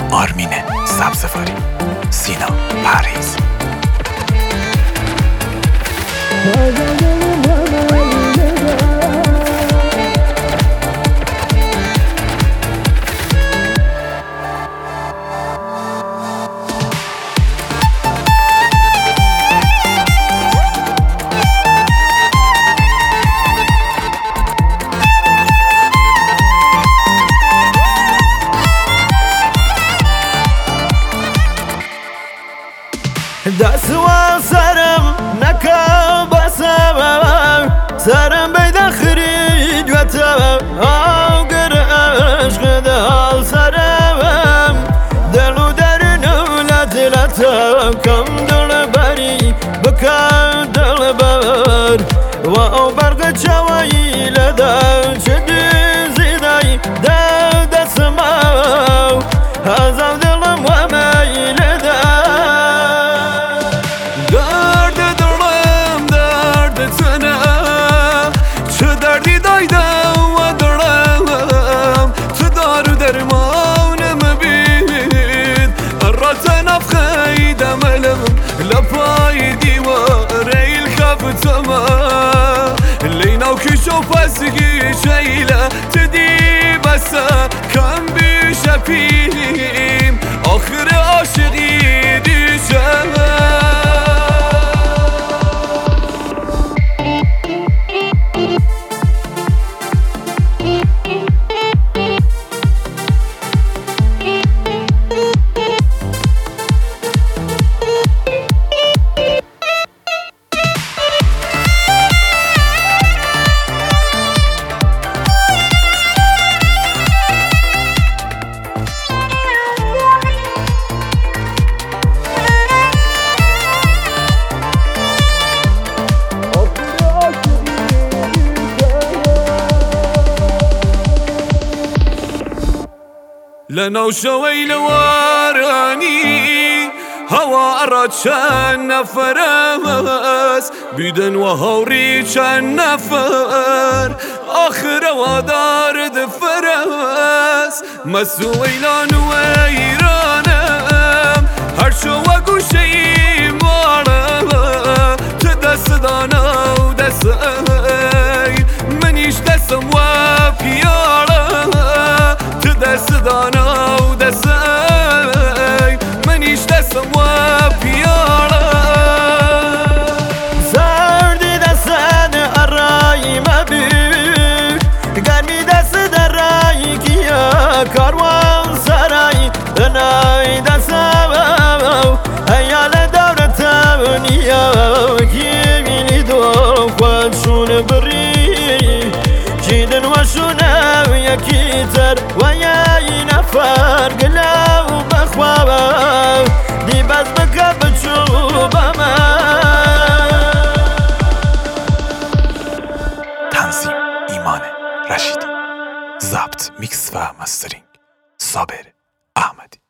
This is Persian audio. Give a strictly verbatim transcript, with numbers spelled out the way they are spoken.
آرمین سبزواری، سینا پریز. دست و سرم نکا بسم سرم بیده خرید و تم آگر عشق دل سرم دل و درنم لطلتم کم دل بری بکن دل بر و او برگ چوایی لده چه دیزیدای ده دستم هزم دلم و میله لپای دیواره الخفتما لینا کشو پسگی شیله تدی بسا کم بیشپیم آخر عاشقی دیشم لناو شوي لواراني هوا أراد شان نفرس بيدن وهوري شان نفر آخر ودار دفرس مسوي لان ويرانم هر شو وقو شي مارا تدس دانا ودسي منيش دسم وبيارا تدس دانا ودسي منيش دسم وبيارا زردي دسن الراي مبيك قرمي دس دراي كيا كاروان سراي ناي دسم هيا لدورة تبنيا كيميني دو خوشون بري جيدن وشونا يكيتر وياي نفر قلاو بخوابا دي بس بكا بتشوبا ما تنظیم ایمان رشیدی، ضبط، میکس و مسترینگ صابر احمدی.